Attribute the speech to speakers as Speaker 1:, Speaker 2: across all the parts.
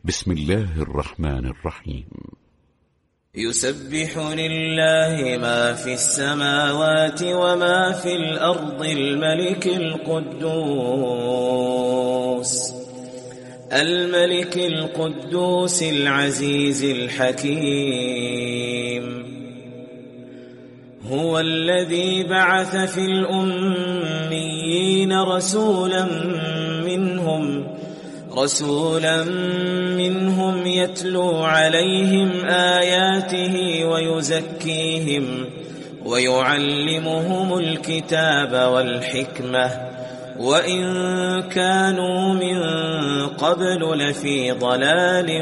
Speaker 1: بسم الله الرحمن الرحيم.
Speaker 2: يسبح لله ما في السماوات وما في الأرض الملك القدوس العزيز الحكيم. هو الذي بعث في الأميين رسولا منهم يتلو عليهم آياته ويزكيهم ويعلمهم الكتاب والحكمة وإن كانوا من قبل لفي ضلال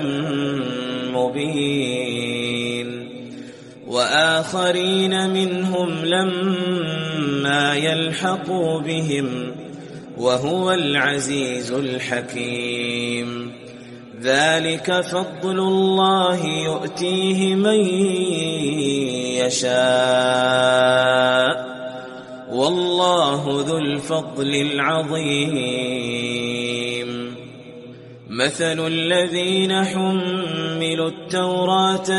Speaker 2: مبين. وآخرين منهم لما يلحقوا بهم وهو العزيز الحكيم. ذلك فضل الله يؤتيه من يشاء والله ذو الفضل العظيم. مثل الذين حملوا التوراة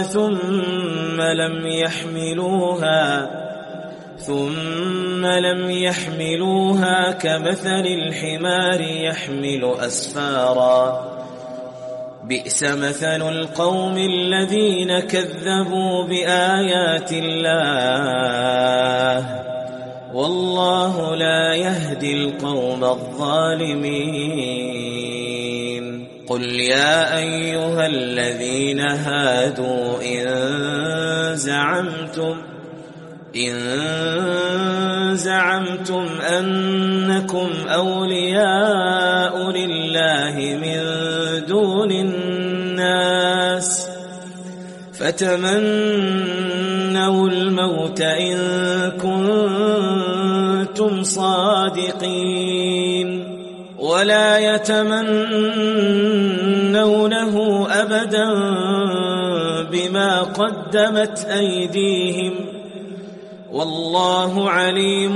Speaker 2: ثم لم يحملوها كمثل الحمار يحمل أسفارا. بئس مثل القوم الذين كذبوا بآيات الله والله لا يهدي القوم الظالمين. قل يا أيها الذين هادوا إن زعمتم أنكم أولياء لله من دون الناس فتمنوا الموت إن كنتم صادقين ولا يتمنونه أبدا بما قدمت أيديهم والله عليم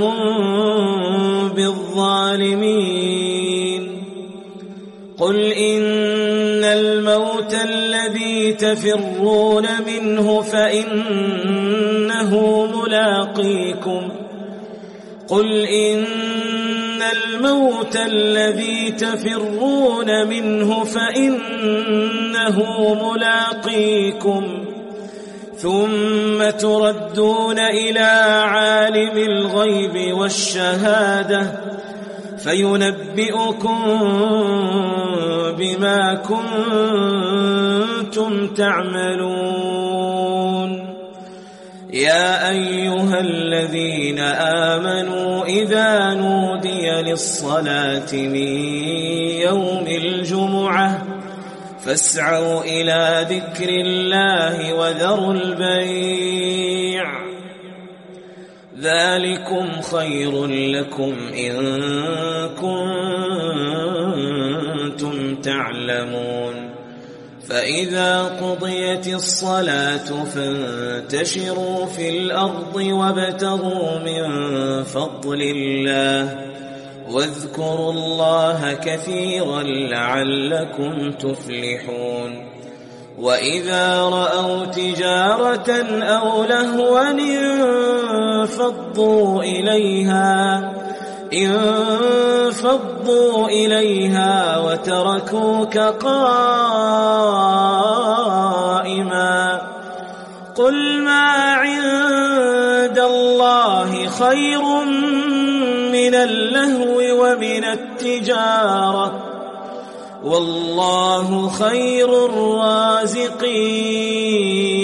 Speaker 2: بالظالمين. قل إن الموت الذي تفرون منه فإنه ملاقيكم ثم تردون إلى عالم الغيب والشهادة فينبئكم بما كنتم تعملون. يا أيها الذين آمنوا إذا نودي للصلاة من يوم الجمعة فاسعوا إلى ذكر الله وذروا البيع ذلكم خير لكم إن كنتم تعلمون. فإذا قضيت الصلاة فانتشروا في الأرض وابتغوا من فضل الله واذكروا الله كثيرا لعلكم تفلحون. وإذا رأوا تجارة أو لهوا انفضوا إليها وتركوك قائما. قل ما عند الله خير من اللهو ومن التجارة والله خير الرازقين.